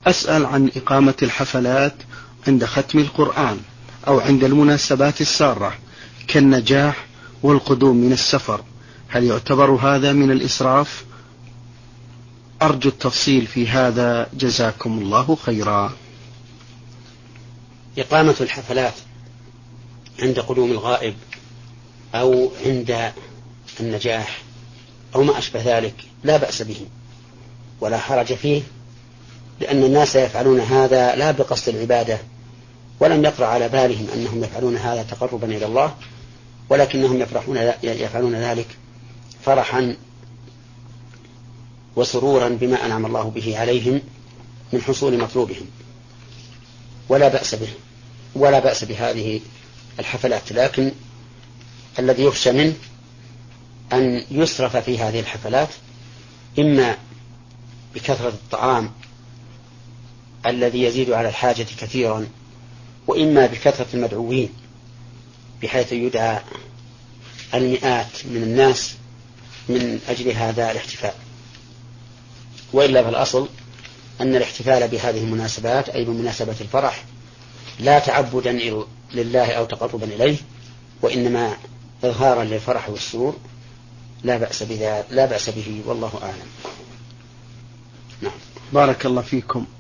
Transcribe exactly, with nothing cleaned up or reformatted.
أسأل عن إقامة الحفلات عند ختم القرآن أو عند المناسبات السارة كالنجاح والقدوم من السفر، هل يعتبر هذا من الإسراف؟ أرجو التفصيل في هذا جزاكم الله خيرا. إقامة الحفلات عند قدوم الغائب أو عند النجاح أو ما أشبه ذلك لا بأس به ولا حرج فيه، لأن الناس يفعلون هذا لا بقصد العبادة، ولم يطرأ على بالهم أنهم يفعلون هذا تقربا إلى الله، ولكنهم يفرحون يفعلون ذلك فرحا وسرورا بما أنعم الله به عليهم من حصول مطلوبهم، ولا بأس به ولا بأس بهذه الحفلات. لكن الذي يخشى منه أن يسرف في هذه الحفلات، إما بكثرة الطعام الذي يزيد على الحاجة كثيرا، وإما بكثرة المدعوين بحيث يدعى المئات من الناس من أجل هذا الاحتفال. وإلا فالأصل أن الاحتفال بهذه المناسبات أي بمناسبة الفرح لا تعبدا لله أو تقربا إليه، وإنما إظهارا للفرح والسرور، لا بأس بذلك لا بأس به، والله أعلم. نعم. بارك الله فيكم.